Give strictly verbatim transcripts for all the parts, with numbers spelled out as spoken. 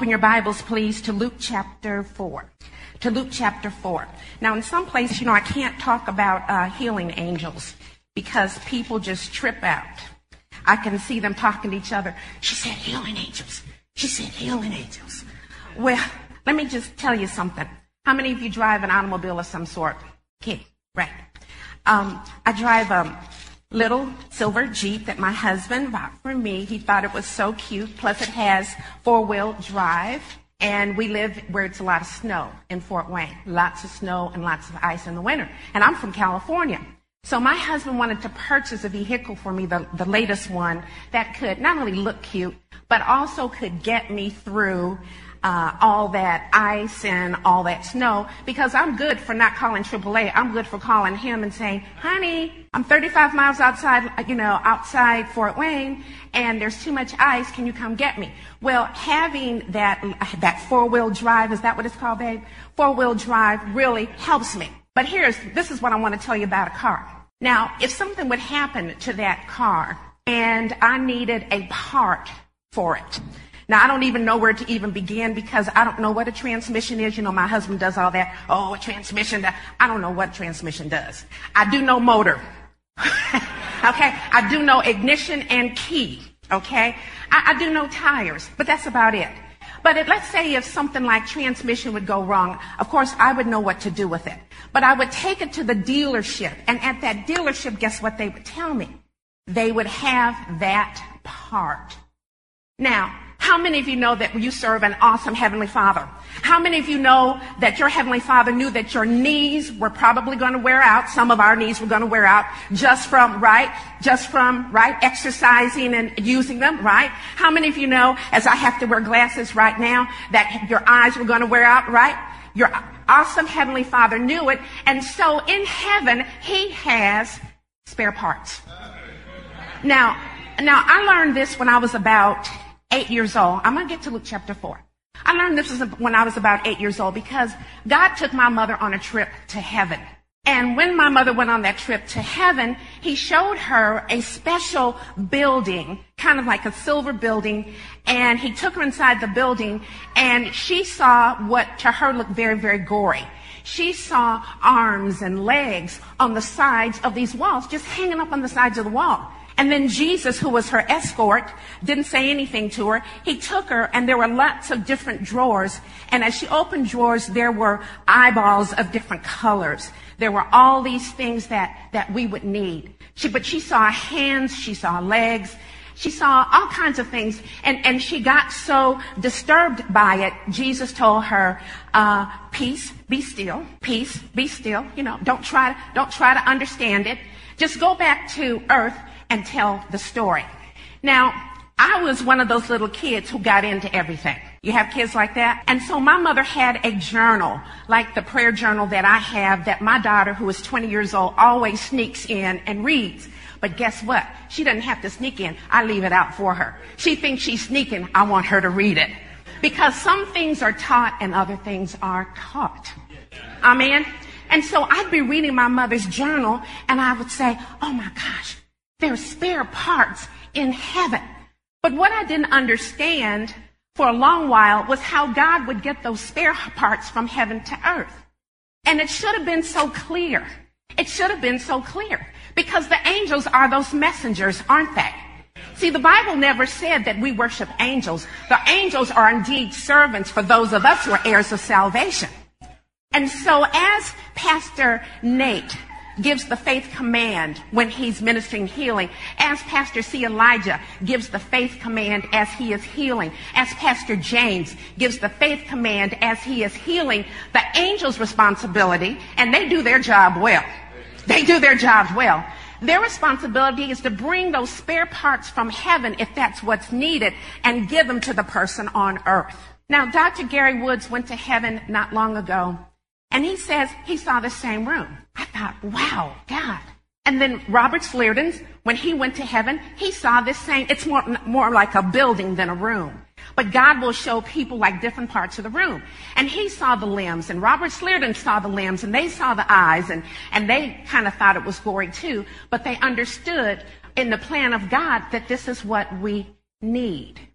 open your Bibles, please, to Luke chapter four. To Luke chapter four. Now, in some places, you know, I can't talk about uh, healing angels because people just trip out. I can see them talking to each other. She said healing angels. She said healing angels. Well, let me just tell you something. How many of you drive an automobile of some sort? Okay, right. Um, I drive a little silver Jeep that my husband bought for me. He thought it was so cute. Plus, it has four-wheel drive. And we live where it's a lot of snow in Fort Wayne. Lots of snow and lots of ice in the winter. And I'm from California. So my husband wanted to purchase a vehicle for me, the, the latest one, that could not only look cute, but also could get me through uh, all that ice and all that snow. Because I'm good for not calling triple A. I'm good for calling him and saying, honey, I'm thirty-five miles outside, you know, outside Fort Wayne, and there's too much ice. Can you come get me? Well, having that that four-wheel drive, is that what it's called, babe? Four-wheel drive really helps me. But here's, this is what I want to tell you about a car. Now, if something would happen to that car and I needed a part for it. Now, I don't even know where to even begin because I don't know what a transmission is. You know, my husband does all that. Oh, a transmission. I don't know what transmission does. I do know motor. Okay? I do know ignition and key. Okay? I, I do know tires, but that's about it. But it, let's say if something like transmission would go wrong, of course, I would know what to do with it. But I would take it to the dealership. And at that dealership, guess what they would tell me? They would have that part. Now, how many of you know that you serve an awesome Heavenly Father? How many of you know that your Heavenly Father knew that your knees were probably going to wear out? Some of our knees were going to wear out just from, right? Just from, right? Exercising and using them, right? How many of you know, as I have to wear glasses right now, that your eyes were going to wear out, right? Your awesome Heavenly Father knew it. And so in heaven, He has spare parts. Now, now I learned this when I was about eight years old. I'm going to get to Luke chapter four. I learned this when I was about eight years old because God took my mother on a trip to heaven. And when my mother went on that trip to heaven, He showed her a special building, kind of like a silver building. And He took her inside the building and she saw what to her looked very, very gory. She saw arms and legs on the sides of these walls, just hanging up on the sides of the wall. And then Jesus, who was her escort, didn't say anything to her. He took her, and there were lots of different drawers. And as she opened drawers, there were eyeballs of different colors. There were all these things that, that we would need. She, but she saw hands, she saw legs, she saw all kinds of things. And, and she got so disturbed by it, Jesus told her, uh, peace, be still. Peace, be still. You know, don't try, don't try to understand it. Just go back to earth and tell the story. Now, I was one of those little kids who got into everything. You have kids like that? And so my mother had a journal, like the prayer journal that I have, that my daughter, who is twenty years old, always sneaks in and reads. But guess what? She doesn't have to sneak in. I leave it out for her. She thinks she's sneaking. I want her to read it. Because some things are taught and other things are taught. Amen? And so I'd be reading my mother's journal and I would say, oh my gosh, there are spare parts in heaven. But what I didn't understand for a long while was how God would get those spare parts from heaven to earth. And it should have been so clear. It should have been so clear. Because the angels are those messengers, aren't they? See, the Bible never said that we worship angels. The angels are indeed servants for those of us who are heirs of salvation. And so as Pastor Nate gives the faith command when he's ministering healing, as Pastor C. Elijah gives the faith command as he is healing, as Pastor James gives the faith command as he is healing, the angels' responsibility, and they do their job well. They do their job well. Their responsibility is to bring those spare parts from heaven, if that's what's needed, and give them to the person on earth. Now, Doctor Gary Woods went to heaven not long ago, and he says he saw the same room. I thought, wow, God. And then Robert Fleardon, when he went to heaven, he saw this same, it's more, more like a building than a room. But God will show people like different parts of the room. And he saw the limbs, and Robert Fleardon saw the limbs, and they saw the eyes, and, and they kind of thought it was gory too. But they understood in the plan of God that this is what we need.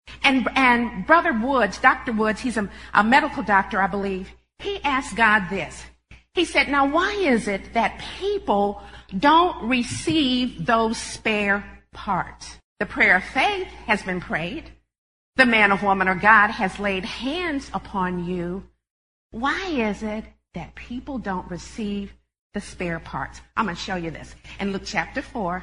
And, and Brother Woods, Doctor Woods, he's a, a medical doctor, I believe, he asked God this. He said, now why is it that people don't receive those spare parts? The prayer of faith has been prayed. The man or woman or God has laid hands upon you. Why is it that people don't receive the spare parts? I'm going to show you this in Luke chapter four.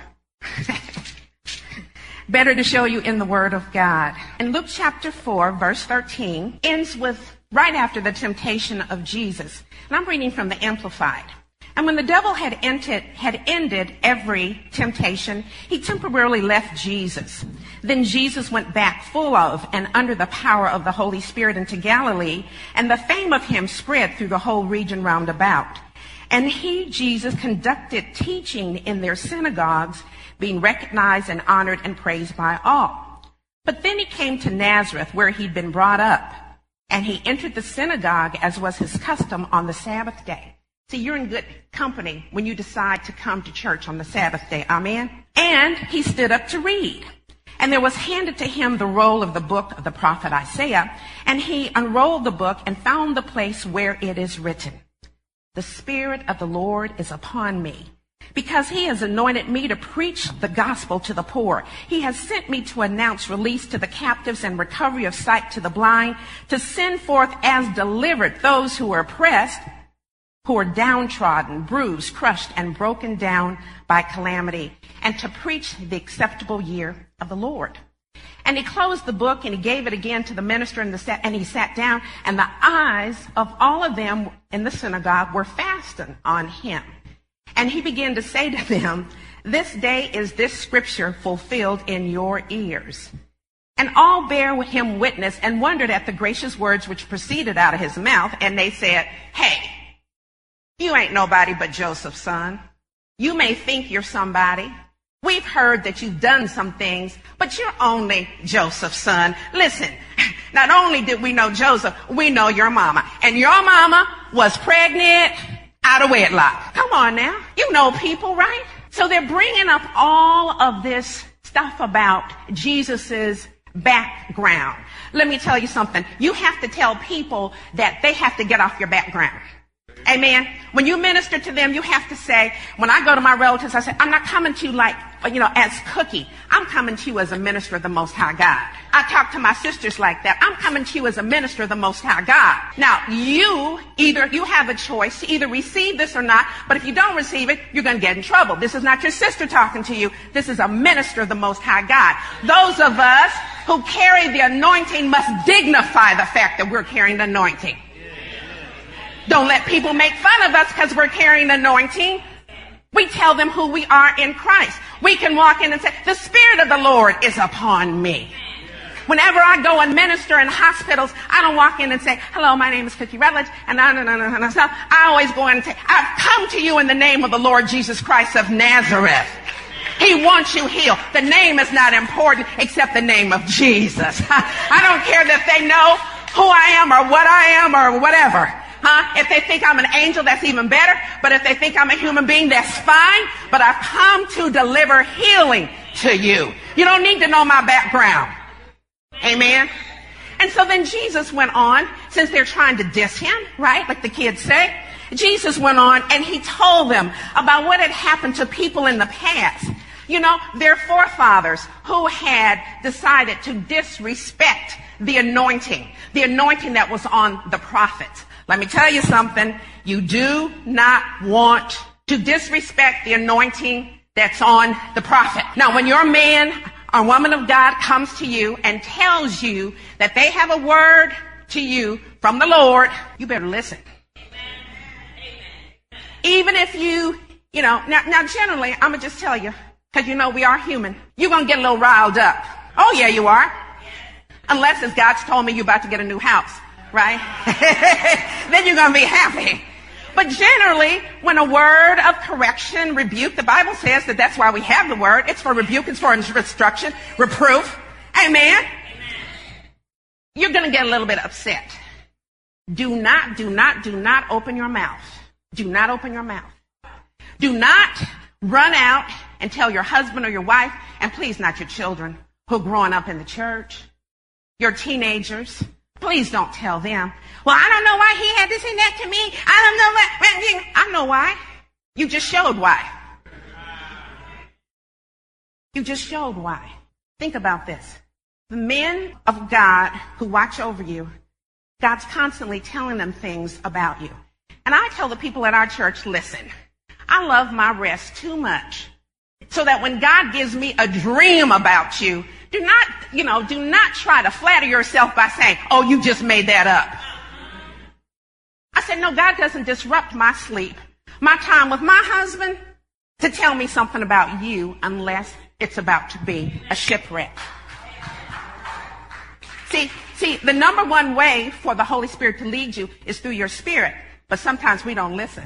Better to show you in the Word of God. In Luke chapter four, verse thirteen, ends with right after the temptation of Jesus. And I'm reading from the Amplified. And when the devil had entered, had ended every temptation, he temporarily left Jesus. Then Jesus went back full of and under the power of the Holy Spirit into Galilee, and the fame of him spread through the whole region round about. And he, Jesus, conducted teaching in their synagogues, being recognized and honored and praised by all. But then he came to Nazareth, where he'd been brought up, and he entered the synagogue, as was his custom, on the Sabbath day. See, you're in good company when you decide to come to church on the Sabbath day. Amen? And he stood up to read. And there was handed to him the roll of the book of the prophet Isaiah, and he unrolled the book and found the place where it is written, "The Spirit of the Lord is upon me, because he has anointed me to preach the gospel to the poor. He has sent me to announce release to the captives and recovery of sight to the blind, to send forth as delivered those who are oppressed, who are downtrodden, bruised, crushed, and broken down by calamity, and to preach the acceptable year of the Lord." And he closed the book and he gave it again to the minister, and, the, and he sat down, and the eyes of all of them in the synagogue were fastened on him. And he began to say to them, "This day is this scripture fulfilled in your ears." And all bare him witness and wondered at the gracious words which proceeded out of his mouth. And they said, "Hey, you ain't nobody but Joseph's son. You may think you're somebody. We've heard that you've done some things, but you're only Joseph's son. Listen, not only did we know Joseph, we know your mama. And your mama was pregnant out of wedlock." Come on now. You know people, right? So they're bringing up all of this stuff about Jesus's background. Let me tell you something. You have to tell people that they have to get off your background. Amen. When you minister to them, you have to say, when I go to my relatives, I say, I'm not coming to you like, you know, as Cookie. I'm coming to you as a minister of the Most High God. I talk to my sisters like that. I'm coming to you as a minister of the Most High God. Now, you either, you have a choice to either receive this or not, but if you don't receive it, you're going to get in trouble. This is not your sister talking to you. This is a minister of the Most High God. Those of us who carry the anointing must dignify the fact that we're carrying the anointing. Don't let people make fun of us because we're carrying the anointing. We tell them who we are in Christ. We can walk in and say, "The Spirit of the Lord is upon me." Whenever I go and minister in hospitals, I don't walk in and say, "Hello, my name is Cookie Rutledge," and no, no, no, no, no, no. I always go in and say, "I've come to you in the name of the Lord Jesus Christ of Nazareth. He wants you healed." The name is not important except the name of Jesus. I don't care that they know who I am or what I am or whatever. Huh? If they think I'm an angel, that's even better. But if they think I'm a human being, that's fine. But I've come to deliver healing to you. You don't need to know my background. Amen. And so then Jesus went on, since they're trying to diss him, right? Like the kids say. Jesus went on and he told them about what had happened to people in the past. You know, their forefathers who had decided to disrespect the anointing, the anointing that was on the prophets. Let me tell you something. You do not want to disrespect the anointing that's on the prophet. Now, when your man or woman of God comes to you and tells you that they have a word to you from the Lord, you better listen. Even if you, you know, now, now generally, I'm going to just tell you, because you know we are human, you're going to get a little riled up. Oh, yeah, you are. Unless, as God's told me, you're about to get a new house. Right? Then you're going to be happy. But generally, when a word of correction, rebuke, the Bible says that that's why we have the word. It's for rebuke, it's for instruction, reproof. Amen? Amen. You're going to get a little bit upset. Do not, do not, do not open your mouth. Do not open your mouth. Do not run out and tell your husband or your wife, and please not your children who are growing up in the church. your teenagers. Please don't tell them, well, I don't know why he had to say that to me. I don't know why. I know why. You just showed why. You just showed why. Think about this. The men of God who watch over you, God's constantly telling them things about you. And I tell the people at our church, listen, I love my rest too much so that when God gives me a dream about you, do not, you know, do not try to flatter yourself by saying, oh, you just made that up. I said, no, God doesn't disrupt my sleep, my time with my husband, to tell me something about you unless it's about to be a shipwreck. See, see, the number one way for the Holy Spirit to lead you is through your spirit, but sometimes we don't listen.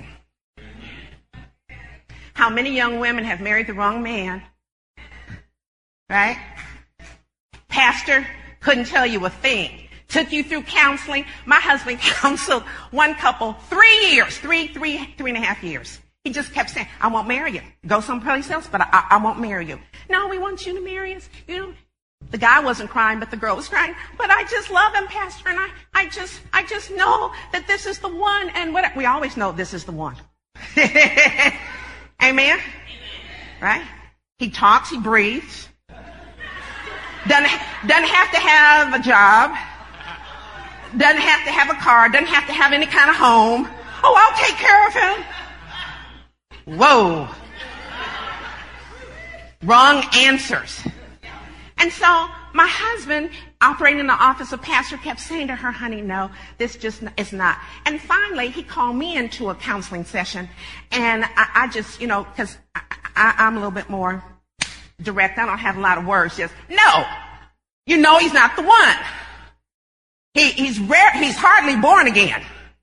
How many young women have married the wrong man? Right? Pastor couldn't tell you a thing. Took you through counseling. My husband counseled one couple three years, three, three, three and a half years. He just kept saying, I won't marry you. Go someplace else, but I, I won't marry you. No, we want you to marry us. You know, the guy wasn't crying, but the girl was crying. But I just love him, Pastor, and I, I just, I just know that this is the one. And what we always know this is the one. Amen? Amen. Right? He talks, he breathes. Doesn't, doesn't have to have a job. Doesn't have to have a car. Doesn't have to have any kind of home. Oh, I'll take care of him. Whoa. Wrong answers. And so my husband, operating in the office of pastor, kept saying to her, honey, no, this just is not. And finally, he called me into a counseling session. And I, I just, you know, because I, I, I'm a little bit more direct. I don't have a lot of words. Just, no, you know he's not the one. He, he's rare. He's hardly born again.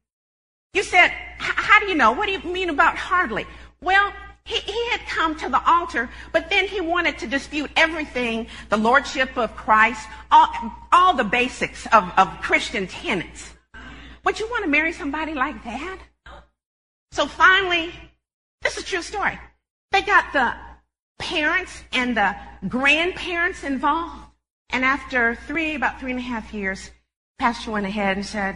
You said, how do you know? What do you mean about hardly? Well, he, he had come to the altar, but then he wanted to dispute everything, the lordship of Christ, all, all the basics of, of Christian tenets. Would you want to marry somebody like that? So finally, this is a true story. They got the parents and the grandparents involved. And after three, about three and a half years, Pastor went ahead and said,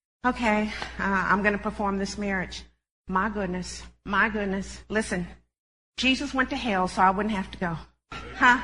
okay, uh, I'm going to perform this marriage. My goodness, my goodness. Listen, Jesus went to hell so I wouldn't have to go. Huh?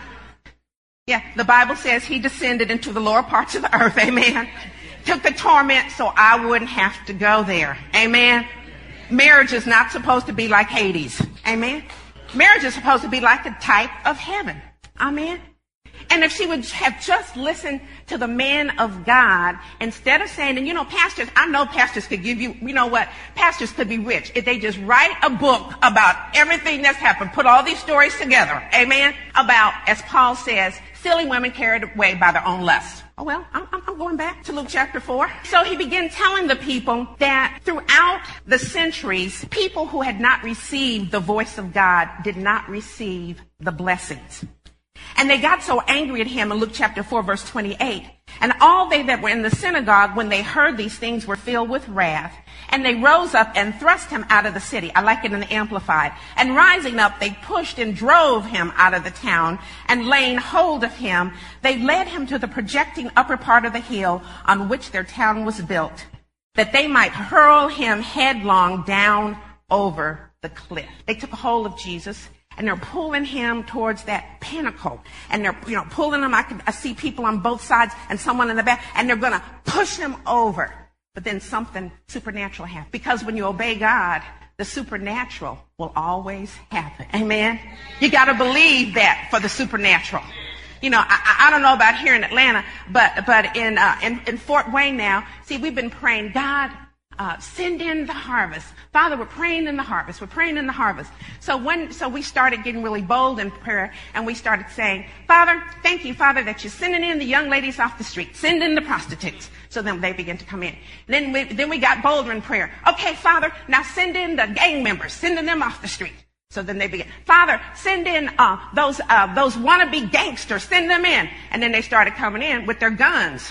Yeah, the Bible says he descended into the lower parts of the earth. Amen. Took the torment so I wouldn't have to go there. Amen. Marriage is not supposed to be like Hades. Amen. Marriage is supposed to be like a type of heaven. Amen. And if she would have just listened to the man of God, instead of saying, and you know, pastors, I know pastors could give you, you know what, pastors could be rich if they just write a book about everything that's happened, put all these stories together, amen, about, as Paul says, silly women carried away by their own lust. Oh, well, I'm, I'm going back to Luke chapter four. So he began telling the people that throughout the centuries, people who had not received the voice of God did not receive the blessings. And they got so angry at him in Luke chapter four, verse twenty-eight. And all they that were in the synagogue, when they heard these things, were filled with wrath. And they rose up and thrust him out of the city. I like it in the Amplified. And rising up, they pushed and drove him out of the town. And laying hold of him, they led him to the projecting upper part of the hill on which their town was built, that they might hurl him headlong down over the cliff. They took a hold of Jesus. And they're pulling him towards that pinnacle. And they're, you know, pulling him. I can I see people on both sides and someone in the back. And they're going to push him over. But then something supernatural happens. Because when you obey God, the supernatural will always happen. Amen? You got to believe that for the supernatural. You know, I, I don't know about here in Atlanta, but but in, uh, in in Fort Wayne now, see, we've been praying, God, Uh, send in the harvest. Father, we're praying in the harvest. We're praying in the harvest. So when, so we started getting really bold in prayer, and we started saying, Father, thank you, Father, that you're sending in the young ladies off the street. Send in the prostitutes. So then they begin to come in. Then we, then we got bolder in prayer. Okay, Father, now send in the gang members. Sending them off the street. So then they begin, Father, send in uh, those uh, those wannabe gangsters. Send them in. And then they started coming in with their guns.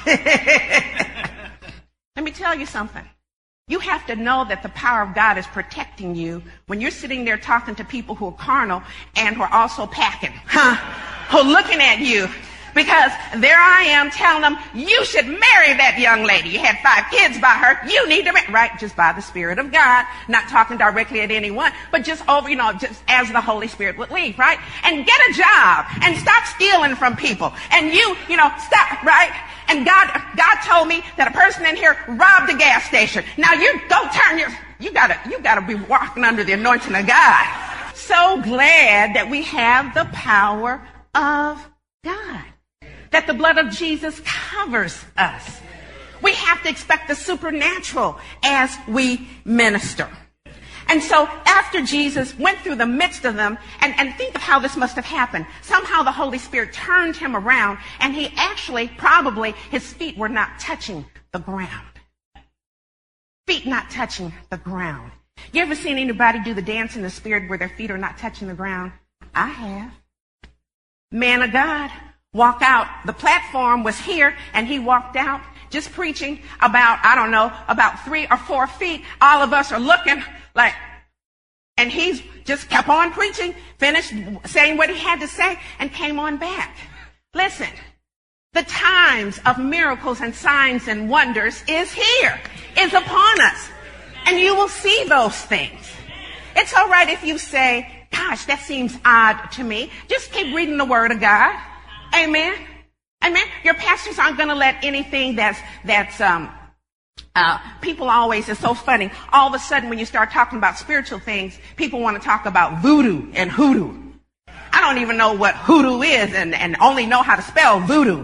Let me tell you something. You have to know that the power of God is protecting you when you're sitting there talking to people who are carnal and who are also packing, huh? Who are looking at you Because there I am telling them, you should marry that young lady. You had five kids by her. You need to marry, right? Just by the Spirit of God, not talking directly at anyone, but just over, you know, just as the Holy Spirit would lead, right? And get a job and stop stealing from people. And you, you know, stop, right? And God, God told me that a person in here robbed a gas station. Now you go turn your, you gotta, you gotta be walking under the anointing of God. So glad that we have the power of God, that the blood of Jesus covers us. We have to expect the supernatural as we minister. And so after Jesus went through the midst of them, and, and think of how this must have happened. Somehow the Holy Spirit turned him around, and he actually, probably, his feet were not touching the ground. Feet not touching the ground. You ever seen anybody do the dance in the Spirit where their feet are not touching the ground? I have. Man of God, walk out. The platform was here, and he walked out just preaching about, I don't know, about three or four feet. All of us are looking like, and he's just kept on preaching, finished saying what he had to say, and came on back. Listen, the times of miracles and signs and wonders is here, is upon us. And you will see those things. It's all right if you say, gosh, that seems odd to me. Just keep reading the Word of God. Amen. Amen. Your pastors aren't going to let anything that's, that's, um, uh, people always, it's so funny. All of a sudden when you start talking about spiritual things, people want to talk about voodoo and hoodoo. I don't even know what hoodoo is and, and only know how to spell voodoo.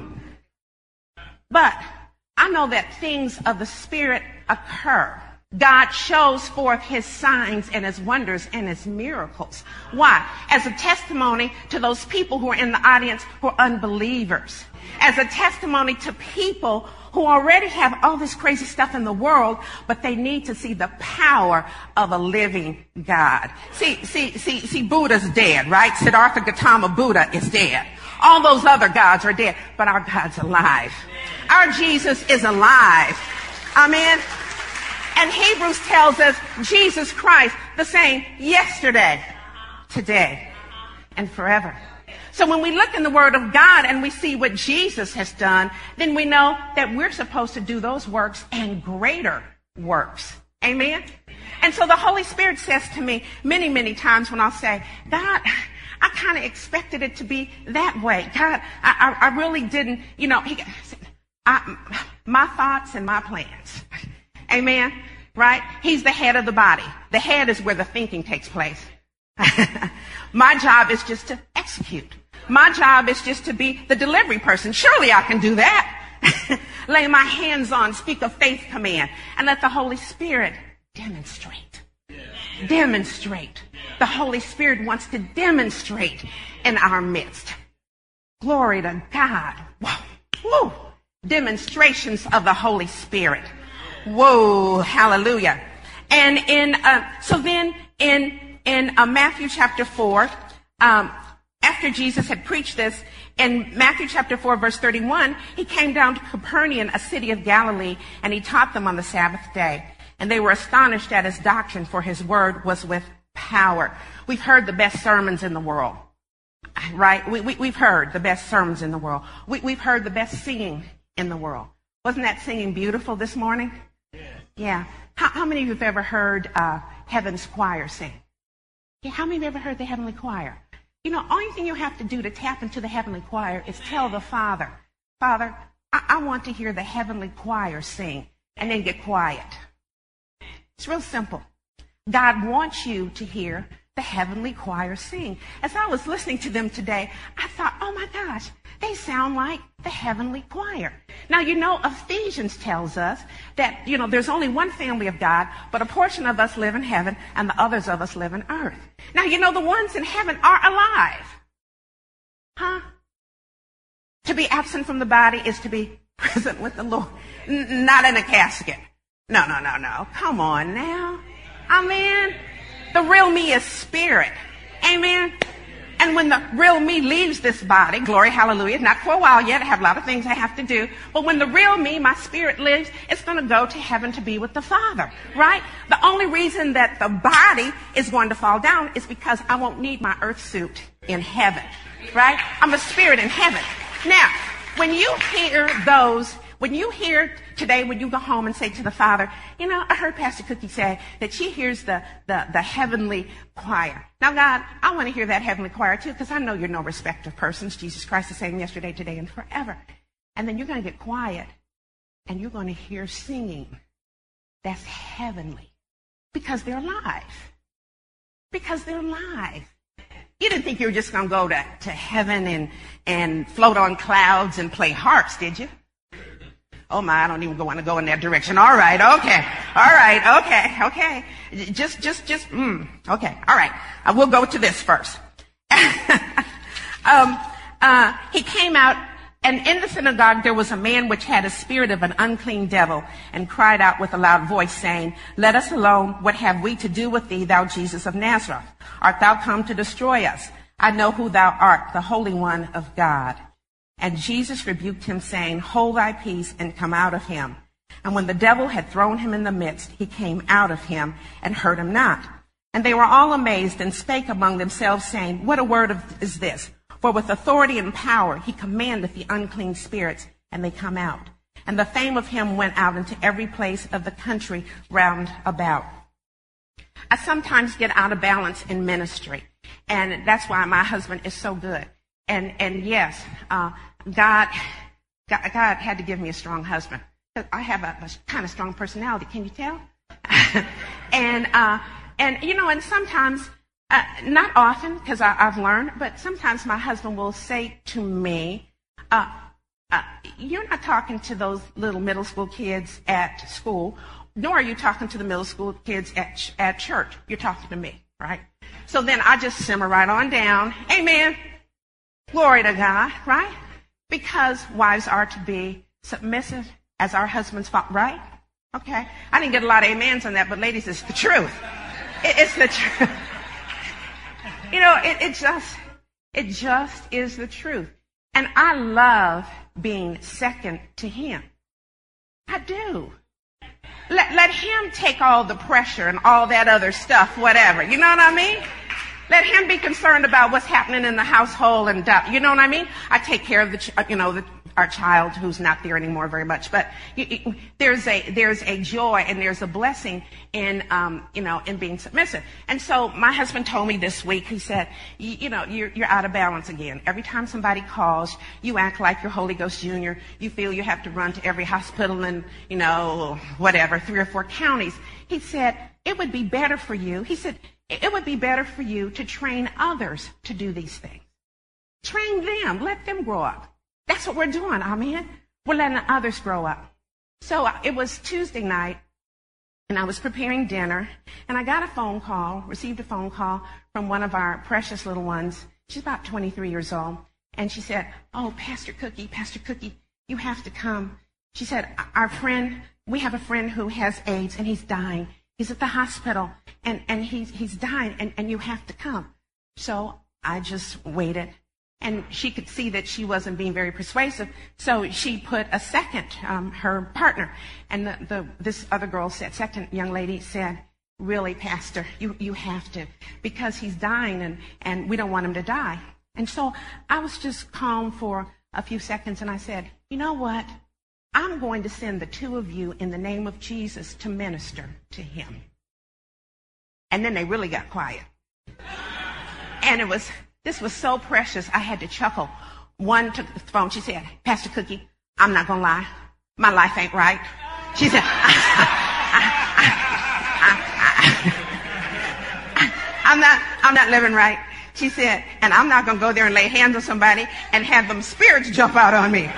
But I know that things of the Spirit occur. God shows forth his signs and his wonders and his miracles. Why? As a testimony to those people who are in the audience who are unbelievers. As a testimony to people who already have all this crazy stuff in the world, but they need to see the power of a living God. See, see, see, see, Buddha's dead, right? Siddhartha Gautama Buddha is dead. All those other gods are dead, but our God's alive. Our Jesus is alive. Amen. And Hebrews tells us Jesus Christ the same yesterday, today, and forever. So when we look in the Word of God and we see what Jesus has done, then we know that we're supposed to do those works and greater works. Amen? And so the Holy Spirit says to me many, many times when I'll say, God, I kind of expected it to be that way. God, I, I, I really didn't, you know, he, I, my thoughts and my plans. Amen? Right? He's the head of the body. The head is where the thinking takes place. My job is just to execute. My job is just to be the delivery person. Surely I can do that. Lay my hands on, speak a faith command, and let the Holy Spirit demonstrate. Demonstrate. The Holy Spirit wants to demonstrate in our midst. Glory to God. Whoa. Woo. Demonstrations of the Holy Spirit. Whoa, hallelujah. And in, uh, so then in, in uh, Matthew chapter four, um, after Jesus had preached this, in Matthew chapter four, verse thirty-one, he came down to Capernaum, a city of Galilee, and he taught them on the Sabbath day. And they were astonished at his doctrine, for his word was with power. We've heard the best sermons in the world, right? We, we, we've heard the best sermons in the world. We, we've heard the best singing in the world. Wasn't that singing beautiful this morning? Yeah. How, how many of you have ever heard uh, Heaven's Choir sing? Yeah. How many of you have ever heard the Heavenly Choir? You know, only thing you have to do to tap into the Heavenly Choir is tell the Father, Father, I, I want to hear the Heavenly Choir sing, and then get quiet. It's real simple. God wants you to hear the Heavenly Choir sing. As I was listening to them today, I thought, oh my gosh, they sound like the Heavenly Choir. Now, you know, Ephesians tells us that, you know, there's only one family of God, but a portion of us live in heaven and the others of us live in earth. Now, you know, the ones in heaven are alive. Huh? To be absent from the body is to be present with the Lord. N- not in a casket. No, no, no, no. Come on now. Amen. The real me is spirit. Amen. And when the real me leaves this body, glory, hallelujah, not for a while yet, I have a lot of things I have to do, but when the real me, my spirit lives, it's going to go to heaven to be with the Father, right? The only reason that the body is going to fall down is because I won't need my earth suit in heaven, right? I'm a spirit in heaven. Now, when you hear those, when you hear today, when you go home and say to the Father, you know, I heard Pastor Cookie say that she hears the, the, the heavenly choir. Now, God, I want to hear that heavenly choir too, because I know you're no respecter of persons. Jesus Christ is the same yesterday, today, and forever. And then you're going to get quiet, and you're going to hear singing that's heavenly, because they're live. Because they're live. You didn't think you were just going to go to, to heaven and, and float on clouds and play harps, did you? Oh, my, I don't even want to go in that direction. All right, okay. All right, okay, okay. Just, just, just, mm, okay. All right. I will go to this first. um, uh, he came out, and in the synagogue there was a man which had a spirit of an unclean devil, and cried out with a loud voice, saying, Let us alone. What have we to do with thee, thou Jesus of Nazareth? Art thou come to destroy us? I know who thou art, the Holy One of God. And Jesus rebuked him, saying, Hold thy peace, and come out of him. And when the devil had thrown him in the midst, he came out of him, and hurt him not. And they were all amazed, and spake among themselves, saying, What a word of, is this? For with authority and power he commandeth the unclean spirits, and they come out. And the fame of him went out into every place of the country round about. I sometimes get out of balance in ministry, and that's why my husband is so good. And and yes, uh, God, God, God had to give me a strong husband. I have a, a kind of strong personality. Can you tell? and uh, and you know, and sometimes, uh, not often, because I've learned, but sometimes my husband will say to me, uh, uh, "You're not talking to those little middle school kids at school, nor are you talking to the middle school kids at at church. You're talking to me, right?" So then I just simmer right on down. Amen. Glory to God, right? Because wives are to be submissive as our husbands, right? Okay. I didn't get a lot of amens on that, but ladies, it's the truth. It, it's the truth. You know, it, it just, it just is the truth. And I love being second to him. I do. Let, let him take all the pressure and all that other stuff, whatever. You know what I mean? Let him be concerned about what's happening in the household, and uh, you know what I mean. I take care of the, ch- you know, the, our child who's not there anymore very much. But you, you, there's a there's a joy and there's a blessing in um, you know in being submissive. And so my husband told me this week. He said, you, you know, you're you're out of balance again. Every time somebody calls, you act like you're Holy Ghost Junior You feel you have to run to every hospital in you know whatever three or four counties. He said it would be better for you. He said. It would be better for you to train others to do these things. Train them. Let them grow up. That's what we're doing, amen? We're letting others grow up. So it was Tuesday night, and I was preparing dinner, and I got a phone call, received a phone call from one of our precious little ones. She's about twenty-three years old. And she said, "Oh, Pastor Cookie, Pastor Cookie, you have to come." She said, "Our friend, we have a friend who has AIDS, and he's dying. He's at the hospital, and, and he's, he's dying, and, and you have to come." So I just waited, and she could see that she wasn't being very persuasive, so she put a second, um, her partner. And the, the, this other girl said, second young lady said, "Really, Pastor, you, you have to, because he's dying, and, and we don't want him to die." And so I was just calm for a few seconds, and I said, "You know what? I'm going to send the two of you in the name of Jesus to minister to him." And then they really got quiet. And it was, this was so precious, I had to chuckle. One took the phone. She said, "Pastor Cookie, I'm not going to lie. My life ain't right." She said, I, I, I, I, I'm not, I'm not living right. She said, "And I'm not going to go there and lay hands on somebody and have them spirits jump out on me."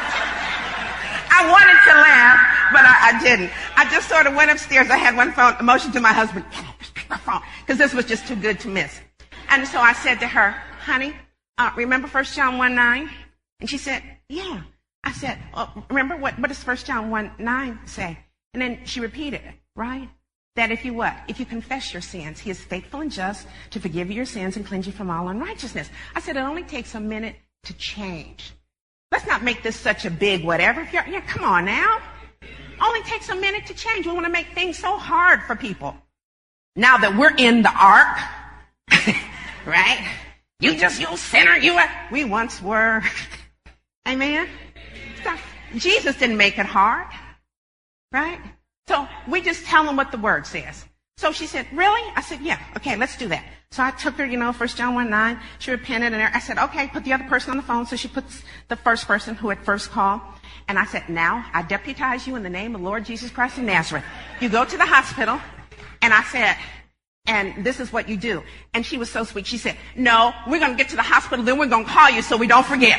I wanted to laugh, but I, I didn't. I just sort of went upstairs. I had one phone, motion to my husband, "Can I just pick my phone?" Because this was just too good to miss. And so I said to her, "Honey, uh, remember First John one nine? And she said, "Yeah." I said, well, remember what, what does First John one nine say? And then she repeated it, right? That if you what? If you confess your sins, he is faithful and just to forgive you your sins and cleanse you from all unrighteousness. I said, it only takes a minute to change. Let's not make this such a big whatever. If you're, yeah, come on now. Only takes a minute to change. We want to make things so hard for people. Now that we're in the ark, right? You just, you sinner, you are. We once were. Amen? So, Jesus didn't make it hard, right? So we just tell them what the word says. So she said, really? I said, yeah. Okay, let's do that. So I took her, you know, First John one nine. She repented, and I said, okay, put the other person on the phone. So she puts the first person who had first called. And I said, now I deputize you in the name of Lord Jesus Christ of Nazareth. You go to the hospital. And I said, and this is what you do. And she was so sweet. She said, no, we're going to get to the hospital, then we're going to call you so we don't forget.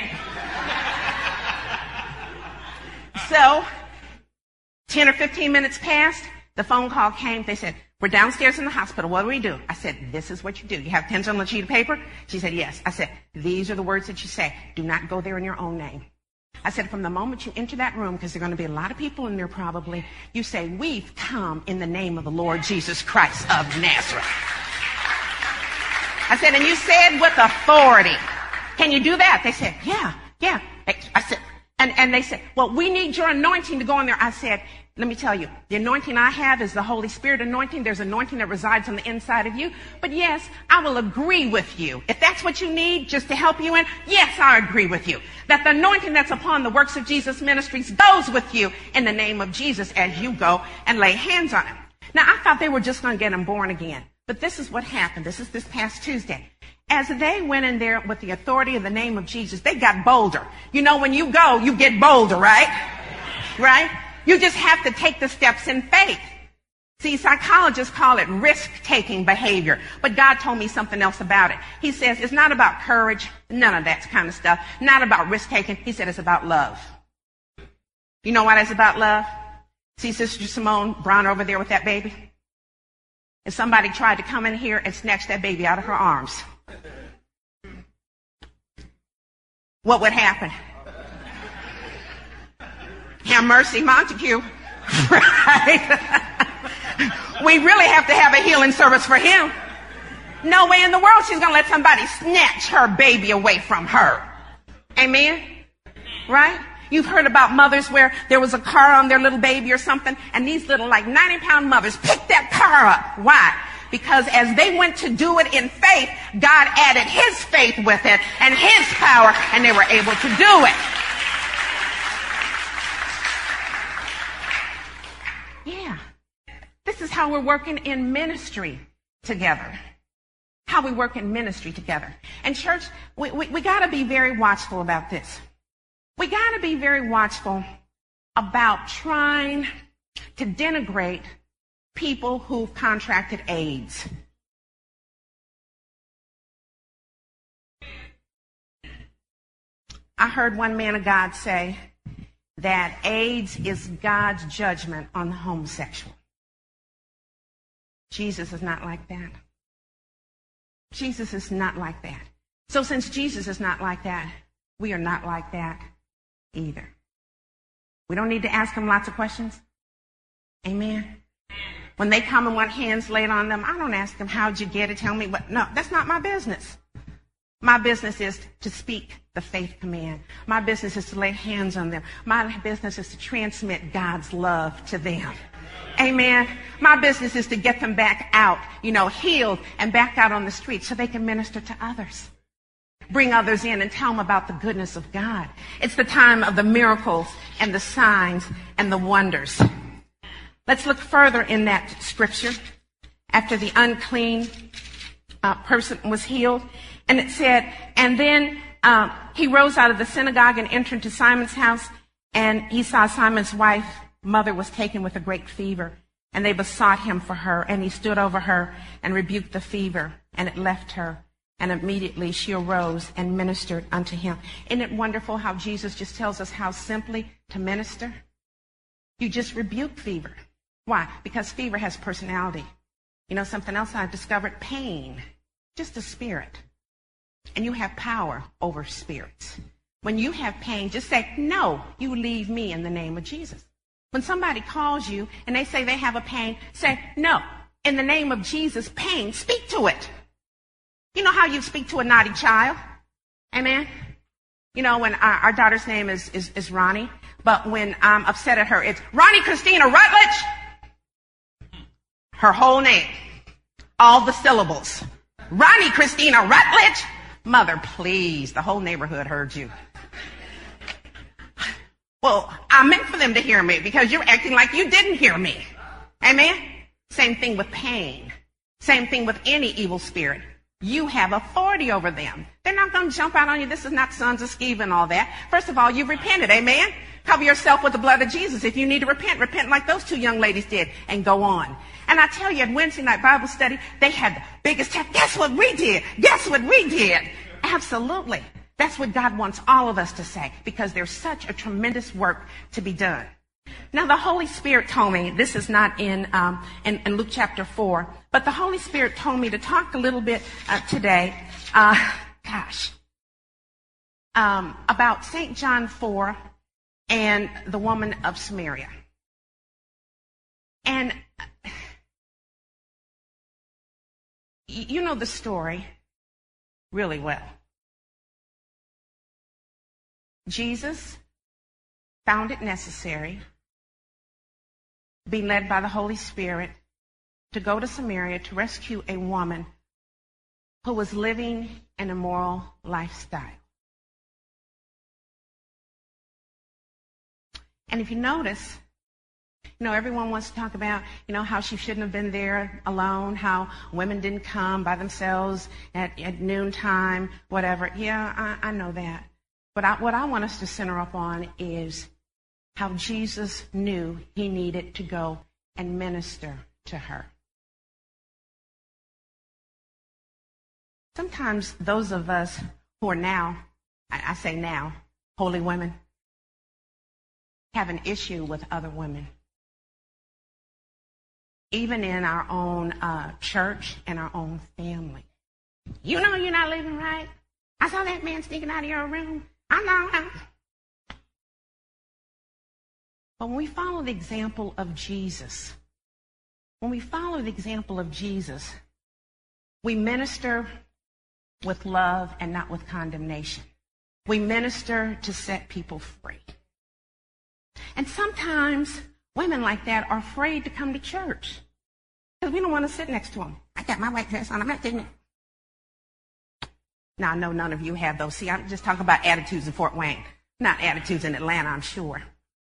So ten or fifteen minutes passed. The phone call came. They said, we're downstairs in the hospital. What do we do? I said, this is what you do. You have pens on a sheet of paper? She said, yes. I said, these are the words that you say. Do not go there in your own name. I said, from the moment you enter that room, because there are going to be a lot of people in there probably, you say, we've come in the name of the Lord Jesus Christ of Nazareth. I said, and you said with authority. Can you do that? They said, yeah, yeah. I said, and, and they said, well, we need your anointing to go in there. I said, let me tell you, the anointing I have is the Holy Spirit anointing. There's anointing that resides on the inside of you. But yes, I will agree with you. If that's what you need just to help you in, yes, I agree with you. That the anointing that's upon the Works of Jesus Ministries goes with you in the name of Jesus as you go and lay hands on him. Now, I thought they were just going to get him born again. But this is what happened. This is this past Tuesday. As they went in there with the authority of the name of Jesus, they got bolder. You know, when you go, you get bolder, right? Right? You just have to take the steps in faith. See, psychologists call it risk-taking behavior. But God told me something else about it. He says it's not about courage, none of that kind of stuff. Not about risk-taking. He said it's about love. You know why that's about love? See Sister Simone Brown over there with that baby? If somebody tried to come in here and snatch that baby out of her arms, what would happen? Have mercy, Montague. Right? We really have to have a healing service for him. No way in the world she's going to let somebody snatch her baby away from her. Amen? Right? You've heard about mothers where there was a car on their little baby or something, and these little like ninety pound mothers picked that car up. Why? Because as they went to do it in faith, God added his faith with it and his power, and they were able to do it. Yeah. This is how we're working in ministry together. How we work in ministry together. And church, we, we, we got to be very watchful about this. We got to be very watchful about trying to denigrate people who've contracted AIDS. I heard one man of God say that AIDS is God's judgment on the homosexual. Jesus is not like that. Jesus is not like that. So since Jesus is not like that, we are not like that either. We don't need to ask them lots of questions. Amen. When they come and want hands laid on them, I don't ask them, how'd you get it? Tell me what. No, that's not my business. My business is to speak the faith command. My business is to lay hands on them. My business is to transmit God's love to them. Amen. My business is to get them back out, you know, healed and back out on the street so they can minister to others. Bring others in and tell them about the goodness of God. It's the time of the miracles and the signs and the wonders. Let's look further in that scripture. After the unclean uh, person was healed, and it said, and then um, he rose out of the synagogue and entered into Simon's house, and he saw Simon's wife, mother, was taken with a great fever, and they besought him for her, and he stood over her and rebuked the fever, and it left her, and immediately she arose and ministered unto him. Isn't it wonderful how Jesus just tells us how simply to minister? You just rebuke fever. Why? Because fever has personality. You know something else I discovered? Pain, just a spirit. And you have power over spirits. When you have pain, just say, no, you leave me in the name of Jesus. When somebody calls you and they say they have a pain, say, no, in the name of Jesus, pain, speak to it. You know how you speak to a naughty child? Amen? You know, when our, our daughter's name is, is, is Ronnie, but when I'm upset at her, it's Ronnie Christina Rutledge. Her whole name, all the syllables. Ronnie Christina Rutledge. Mother, please, the whole neighborhood heard you. Well, I meant for them to hear me because you're acting like you didn't hear me. Amen? Same thing with pain. Same thing with any evil spirit. You have authority over them. They're not going to jump out on you. This is not sons of Sceva and all that. First of all, you've repented. Amen? Cover yourself with the blood of Jesus. If you need to repent, repent like those two young ladies did and go on. And I tell you, at Wednesday night Bible study, they had the biggest test. Guess what we did? Guess what we did? Absolutely. That's what God wants all of us to say, because there's such a tremendous work to be done. Now, the Holy Spirit told me, this is not in, um, in, in Luke chapter four, but the Holy Spirit told me to talk a little bit uh, today, uh, gosh, um, about Saint John four and the woman of Samaria. And you know the story really well. Jesus found it necessary, being led by the Holy Spirit, to go to Samaria to rescue a woman who was living an immoral lifestyle. And if you notice, you know, everyone wants to talk about, you know, how she shouldn't have been there alone, how women didn't come by themselves at, at noontime, whatever. Yeah, I, I know that. But I, what I want us to center up on is how Jesus knew he needed to go and minister to her. Sometimes those of us who are now, I, I say now, holy women, have an issue with other women. Even in our own uh, church and our own family. You know you're not living right. I saw that man sneaking out of your room. I know. But when we follow the example of Jesus, when we follow the example of Jesus, we minister with love and not with condemnation. We minister to set people free. And sometimes women like that are afraid to come to church because we don't want to sit next to them. I got my white dress on. I'm not sitting it. Now, I know none of you have those. See, I'm just talking about attitudes in Fort Wayne, not attitudes in Atlanta, I'm sure.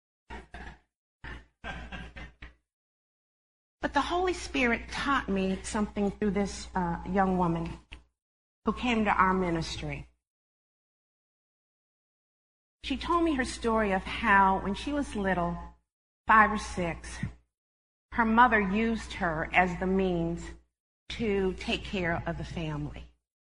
But the Holy Spirit taught me something through this uh, young woman who came to our ministry. She told me her story of how, when she was little, five or six, her mother used her as the means to take care of the family.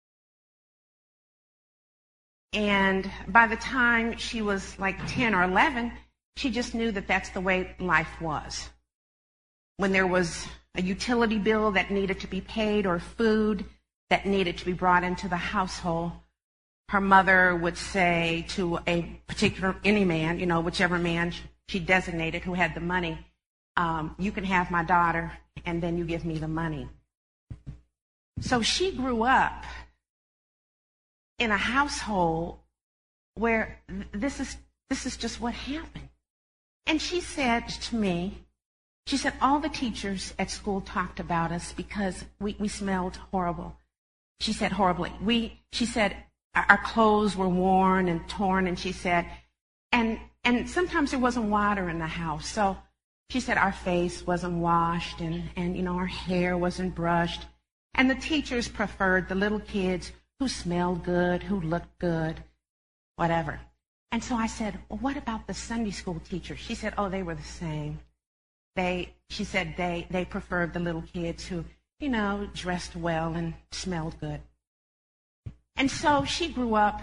And by the time she was like ten or eleven, she just knew that that's the way life was. When there was a utility bill that needed to be paid or food that needed to be brought into the household, her mother would say to a particular, any man, you know, whichever man she designated who had the money, um, you can have my daughter and then you give me the money. So she grew up in a household where this is this is just what happened. And she said to me, she said, all the teachers at school talked about us because we, we smelled horrible. She said, horribly. We, she said, our, our clothes were worn and torn, and she said, and and sometimes there wasn't water in the house. So she said our face wasn't washed, and, and you know, our hair wasn't brushed. And the teachers preferred the little kids who smelled good, who looked good, whatever. And so I said, well, what about the Sunday school teachers? She said, oh, they were the same. They, she said they, they preferred the little kids who, you know, dressed well and smelled good. And so she grew up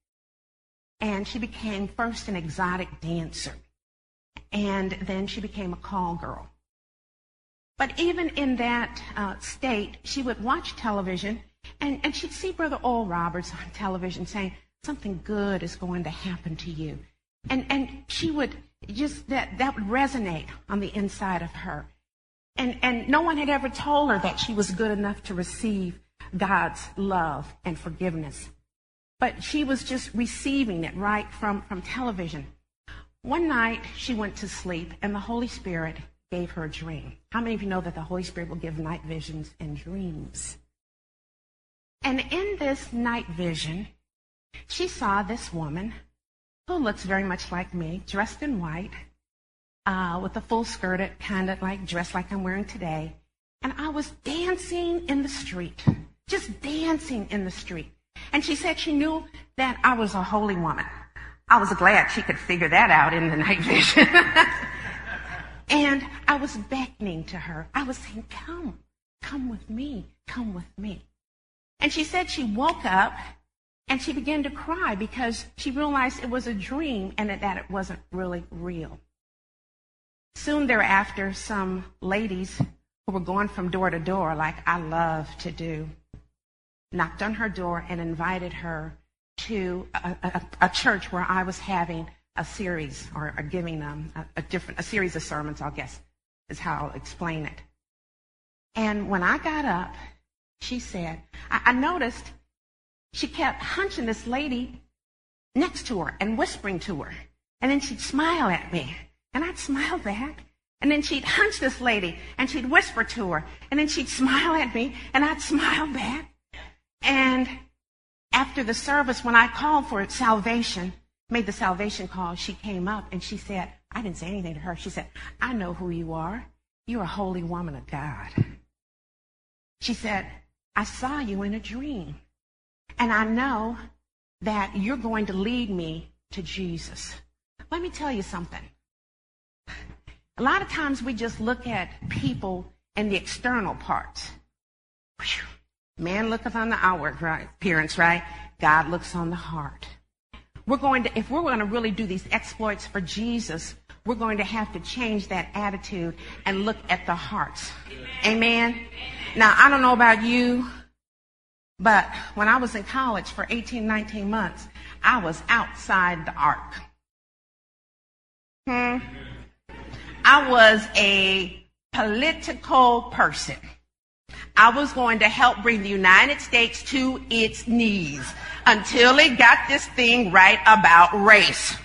and she became first an exotic dancer. And then she became a call girl. But even in that uh, state, she would watch television and, and she'd see Brother Oral Roberts on television saying, something good is going to happen to you. And, and she would just, that, that would resonate on the inside of her. And, and no one had ever told her that she was good enough to receive God's love and forgiveness. But she was just receiving it right from, from television. One night, she went to sleep, and the Holy Spirit gave her a dream. How many of you know that the Holy Spirit will give night visions and dreams? And in this night vision, she saw this woman who looks very much like me, dressed in white, uh, with a full skirted, kind of like dress like I'm wearing today. And I was dancing in the street, just dancing in the street. And she said she knew that I was a holy woman. I was glad she could figure that out in the night vision. And I was beckoning to her. I was saying, come, come with me, come with me. And she said she woke up and she began to cry because she realized it was a dream and that it wasn't really real. Soon thereafter, some ladies who were going from door to door, like I love to do, knocked on her door and invited her to a, a, a church where I was having a series or, or giving them a, a different, a series of sermons, I guess, is how I'll explain it. And when I got up, she said, I, I noticed she kept hunching this lady next to her and whispering to her. And then she'd smile at me, and I'd smile back. And then she'd hunch this lady, and she'd whisper to her. And then she'd smile at me, and I'd smile back. And after the service, when I called for salvation, made the salvation call, she came up, and she said, I didn't say anything to her. She said, I know who you are. You're a holy woman of God. She said, I saw you in a dream. And I know that you're going to lead me to Jesus. Let me tell you something. A lot of times we just look at people and the external parts. Whew. Man looketh on the outward right, appearance, right? God looks on the heart. We're going to, if we're going to really do these exploits for Jesus, we're going to have to change that attitude and look at the hearts. Amen? Amen? Now, I don't know about you, but when I was in college for eighteen, nineteen months, I was outside the ark. Hmm? I was a political person. I was going to help bring the United States to its knees until it got this thing right about race.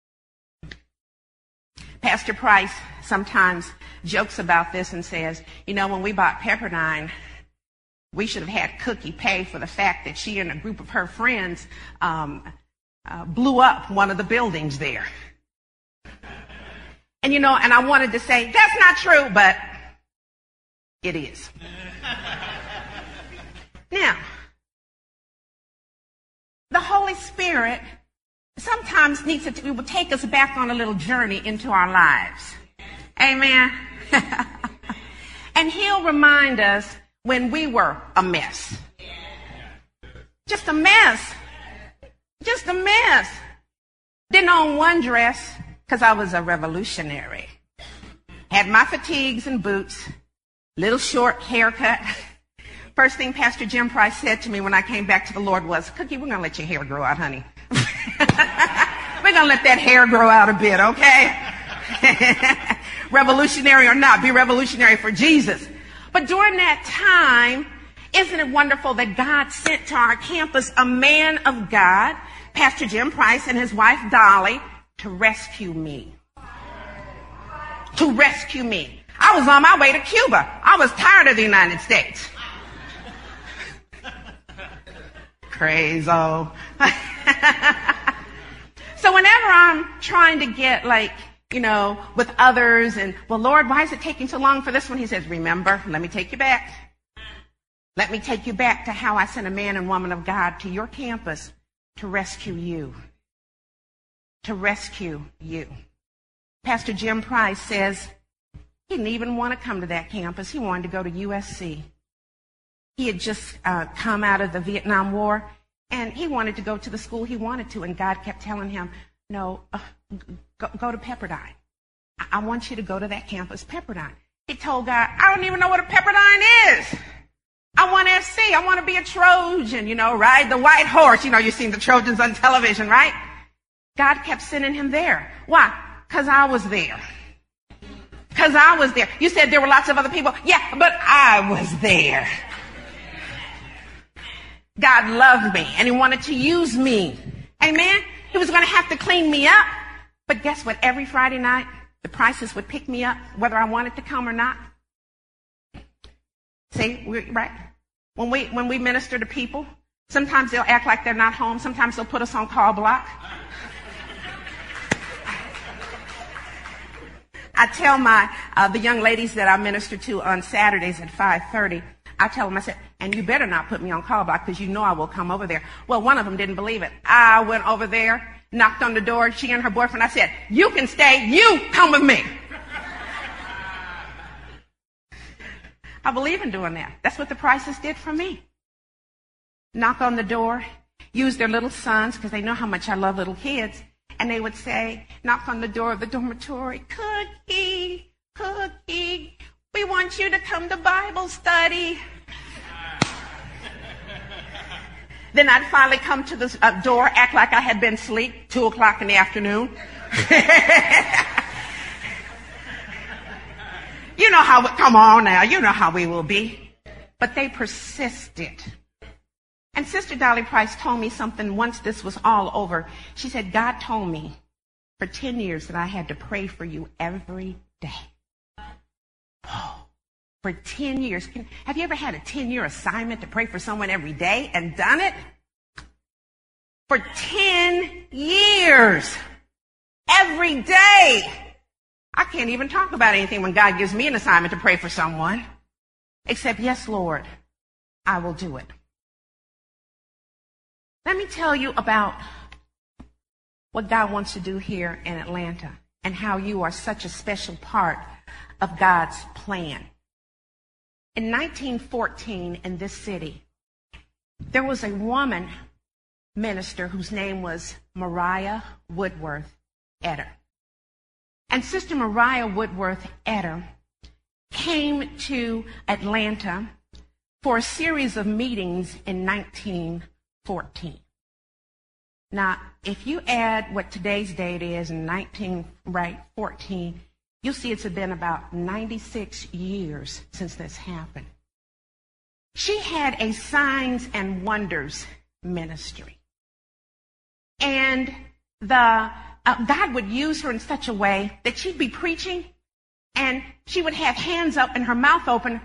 Pastor Price sometimes jokes about this and says, you know, when we bought Pepperdine, we should have had Cookie pay for the fact that she and a group of her friends um, uh, blew up one of the buildings there. And, you know, and I wanted to say, that's not true, but it is. Now, the Holy Spirit sometimes needs to, it will take us back on a little journey into our lives. Amen. And he'll remind us when we were a mess. Just a mess. Just a mess. Didn't own one dress because I was a revolutionary. Had my fatigues and boots, little short haircut. First thing Pastor Jim Price said to me when I came back to the Lord was, Cookie, we're going to let your hair grow out, honey. We're going to let that hair grow out a bit, okay? Revolutionary or not, be revolutionary for Jesus. But during that time, isn't it wonderful that God sent to our campus a man of God, Pastor Jim Price and his wife Dolly, to rescue me. To rescue me. I was on my way to Cuba. I was tired of the United States. Crazy. So whenever I'm trying to get like, you know, with others and, well, Lord, why is it taking so long for this one? He says, remember, let me take you back. Let me take you back to how I sent a man and woman of God to your campus to rescue you. To rescue you. Pastor Jim Price says he didn't even want to come to that campus. He wanted to go to U S C. He had just uh, come out of the Vietnam War, and he wanted to go to the school he wanted to, and God kept telling him, no, uh, go, go to Pepperdine. I, I want you to go to that campus, Pepperdine. He told God, I don't even know what a Pepperdine is. I want S C. I want to be a Trojan, you know, ride the white horse. You know, you've seen the Trojans on television, right? God kept sending him there. Why? Because I was there. Because I was there. You said there were lots of other people. Yeah, but I was there. God loved me, and he wanted to use me. Amen? He was going to have to clean me up. But guess what? Every Friday night, the Prices would pick me up, whether I wanted to come or not. See, we're, right? When we, when we minister to people, sometimes they'll act like they're not home. Sometimes they'll put us on call block. I tell my uh, the young ladies that I minister to on Saturdays at five thirty, I tell them, I said, and you better not put me on call block because you know I will come over there. Well, one of them didn't believe it. I went over there, knocked on the door, she and her boyfriend. I said, you can stay, you come with me. I believe in doing that. That's what the Prices did for me. Knock on the door, use their little sons because they know how much I love little kids. And they would say, knock on the door of the dormitory, Cookie, Cookie, we want you to come to Bible study. Then I'd finally come to the uh, door, act like I had been asleep, two o'clock in the afternoon. You know how, come on now, you know how we will be. But they persisted. And Sister Dolly Price told me something once this was all over. She said, God told me for ten years that I had to pray for you every day. Oh, for ten years. Can, have you ever had a ten-year assignment to pray for someone every day and done it? For ten years. Every day. I can't even talk about anything when God gives me an assignment to pray for someone. Except, yes, Lord, I will do it. Let me tell you about what God wants to do here in Atlanta and how you are such a special part of God's plan. In nineteen fourteen, in this city, there was a woman minister whose name was Mariah Woodworth Etter. And Sister Mariah Woodworth Etter came to Atlanta for a series of meetings in nineteen fourteen. Now, if you add what today's date is in nineteen, right, fourteen, you'll see it's been about ninety-six years since this happened. She had a signs and wonders ministry. And the uh, God would use her in such a way that she'd be preaching and she would have hands up and her mouth open.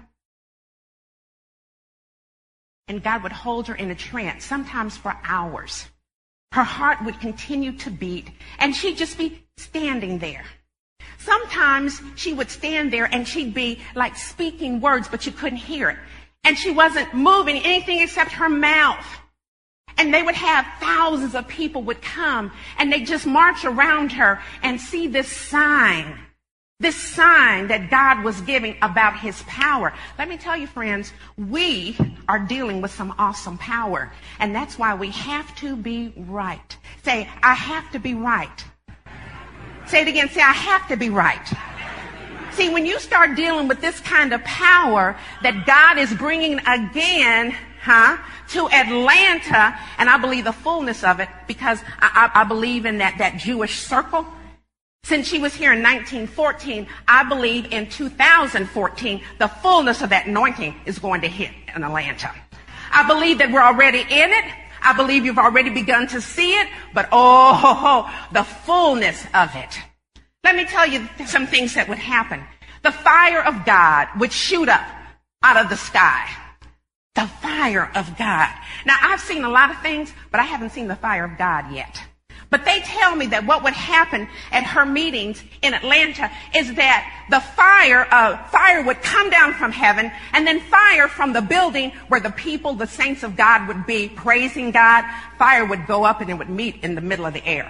And God would hold her in a trance, sometimes for hours. Her heart would continue to beat, and she'd just be standing there. Sometimes she would stand there, and she'd be like speaking words, but you couldn't hear it. And she wasn't moving anything except her mouth. And they would have thousands of people would come, and they'd just march around her and see this sign. This sign that God was giving about his power. Let me tell you, friends, we are dealing with some awesome power. And that's why we have to be right. Say, I have to be right. Say it again. Say, I have to be right. See, when you start dealing with this kind of power that God is bringing again, huh, to Atlanta, and I believe the fullness of it, because I, I, I believe in that, that Jewish circle. Since she was here in nineteen fourteen, I believe in two thousand fourteen, the fullness of that anointing is going to hit in Atlanta. I believe that we're already in it. I believe you've already begun to see it, but oh, the fullness of it. Let me tell you some things that would happen. The fire of God would shoot up out of the sky. The fire of God. Now, I've seen a lot of things, but I haven't seen the fire of God yet. But they tell me that what would happen at her meetings in Atlanta is that the fire, uh, fire would come down from heaven, and then fire from the building where the people, the saints of God, would be praising God, fire would go up and it would meet in the middle of the air.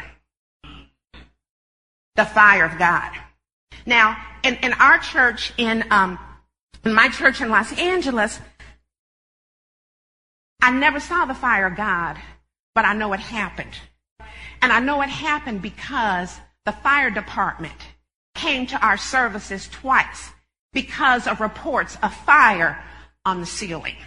The fire of God. Now, in, in our church, in, um, in my church in Los Angeles, I never saw the fire of God, but I know it happened. And I know it happened because the fire department came to our services twice because of reports of fire on the ceiling.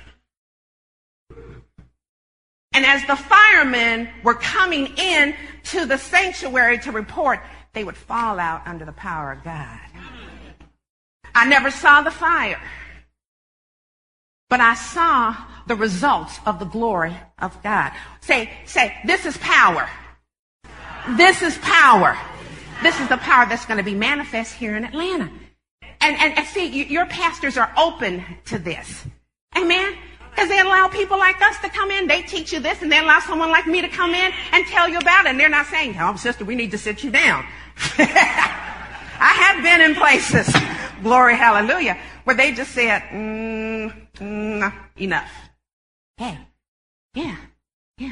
And as the firemen were coming in to the sanctuary to report, they would fall out under the power of God. I never saw the fire, but I saw the results of the glory of God. Say, say, this is power. This is power. This is the power that's going to be manifest here in Atlanta. And, and, and see, you, your pastors are open to this. Amen? Because they allow people like us to come in. They teach you this, and they allow someone like me to come in and tell you about it. And they're not saying, oh, sister, we need to sit you down. I have been in places, glory, hallelujah, where they just said, mm, mm, enough. Hey, yeah, yeah.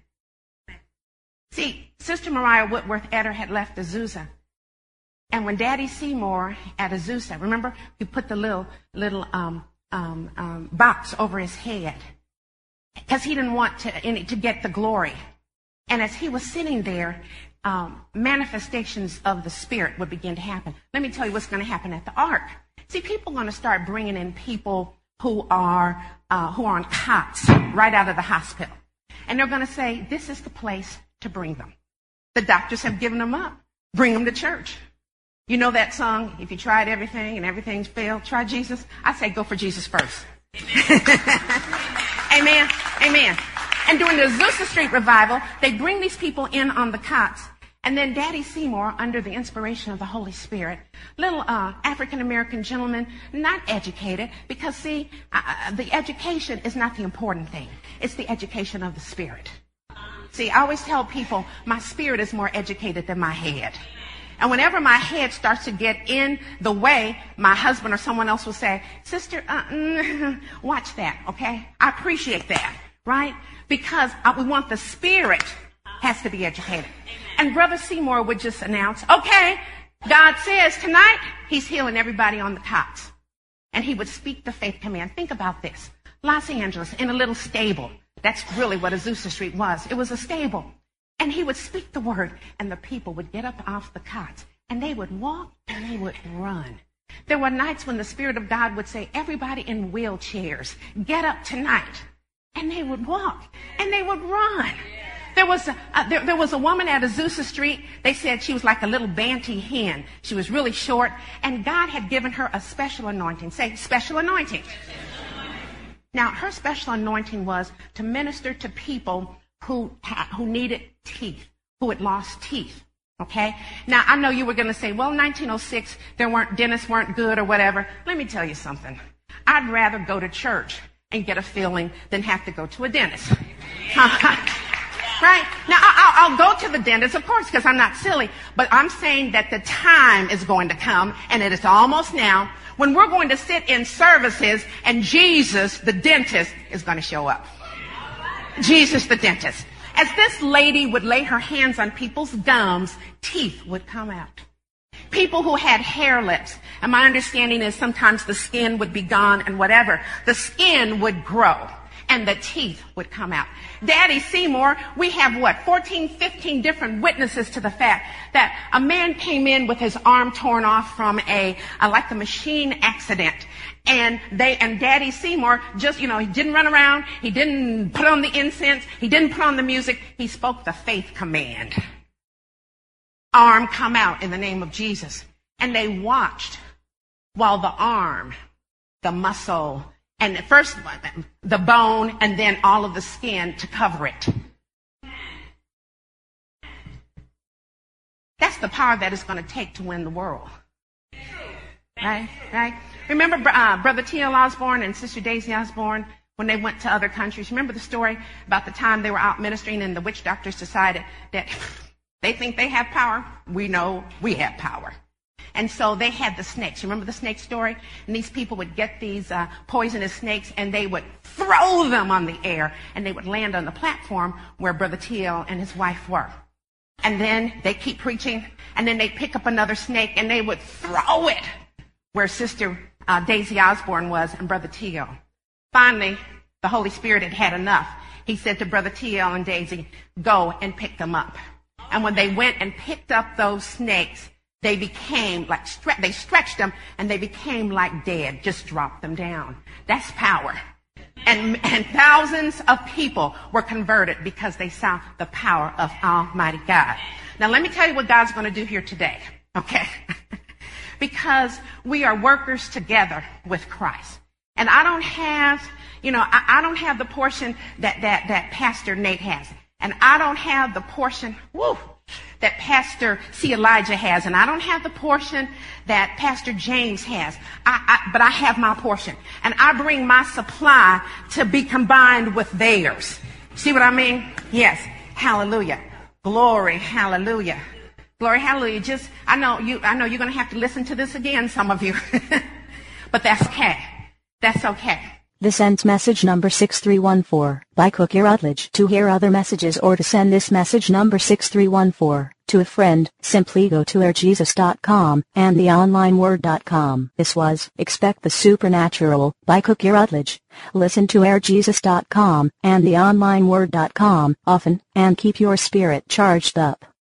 See, Sister Mariah Whitworth Eder had left Azusa. And when Daddy Seymour at Azusa, remember, he put the little, little um, um, um, box over his head because he didn't want to, any, to get the glory. And as he was sitting there, um, manifestations of the Spirit would begin to happen. Let me tell you what's going to happen at the Ark. See, people are going to start bringing in people who are uh, who are on cots right out of the hospital. And they're going to say, this is the place to bring them. The doctors have given them up. Bring them to church. You know that song, if you tried everything and everything's failed, try Jesus? I say go for Jesus first. Amen. Amen. And during the Azusa Street revival, they bring these people in on the cots. And then Daddy Seymour, under the inspiration of the Holy Spirit, little uh, African-American gentleman, not educated, because, see, uh, the education is not the important thing. It's the education of the Spirit. See, I always tell people, my spirit is more educated than my head. And whenever my head starts to get in the way, my husband or someone else will say, Sister, uh, mm, watch that, okay? I appreciate that, right? Because uh, we want the spirit has to be educated. And Brother Seymour would just announce, okay, God says tonight he's healing everybody on the cots. And he would speak the faith command. Think about this. Los Angeles, in a little stable. That's really what Azusa Street was. It was a stable. And he would speak the word, and the people would get up off the cots, and they would walk, and they would run. There were nights when the Spirit of God would say, everybody in wheelchairs, get up tonight. And they would walk, and they would run. There was a, uh, there, there was a woman at Azusa Street. They said she was like a little banty hen. She was really short, and God had given her a special anointing. Say, special anointing. Now, her special anointing was to minister to people who who needed teeth, who had lost teeth, okay? Now, I know you were going to say, well, nineteen oh six, there weren't, dentists weren't good or whatever. Let me tell you something. I'd rather go to church and get a filling than have to go to a dentist. Right? Now, I'll, I'll go to the dentist, of course, because I'm not silly, but I'm saying that the time is going to come, and it is almost now, when we're going to sit in services and Jesus, the dentist, is going to show up. Jesus the dentist. As this lady would lay her hands on people's gums, teeth would come out. People who had hair lips, and my understanding is sometimes the skin would be gone and whatever, the skin would grow and the teeth would come out. Daddy Seymour, we have what, fourteen, fifteen different witnesses to the fact that a man came in with his arm torn off from a, a like a machine accident. And they, and Daddy Seymour just, you know, he didn't run around. He didn't put on the incense. He didn't put on the music. He spoke the faith command. Arm come out in the name of Jesus. And they watched while the arm, the muscle, and at first the bone, and then all of the skin to cover it. That's the power that it's going to take to win the world. Right? Right? Remember uh, Brother T L Osborne and Sister Daisy Osborne when they went to other countries? Remember the story about the time they were out ministering and the witch doctors decided that they think they have power? We know we have power. And so they had the snakes. Remember the snake story? And these people would get these uh, poisonous snakes and they would throw them on the air and they would land on the platform where Brother T L and his wife were. And then they keep preaching and then they pick up another snake and they would throw it where Sister uh, Daisy Osborne was and Brother T L. Finally, the Holy Spirit had had enough. He said to Brother T L and Daisy, go and pick them up. And when they went and picked up those snakes, they became like, stre- they stretched them and they became like dead. Just dropped them down. That's power. And, and thousands of people were converted because they saw the power of Almighty God. Now let me tell you what God's going to do here today. Okay? Because we are workers together with Christ. And I don't have, you know, I, I don't have the portion that, that, that Pastor Nate has. And I don't have the portion, woo, that Pastor C. Elijah has. And I don't have the portion that Pastor James has. I, I, but I have my portion. And I bring my supply to be combined with theirs. See what I mean? Yes. Hallelujah. Glory. Hallelujah. Glory, hallelujah. Just, I know you, I know you're going to have to listen to this again, some of you. But that's okay. That's okay. This ends message number six three one four by Cookie Rutledge. To hear other messages or to send this message number six three one four to a friend, simply go to air jesus dot com and the online word dot com. This was Expect the Supernatural by Cookie Rutledge. Listen to air jesus dot com and the online word dot com often, and keep your spirit charged up.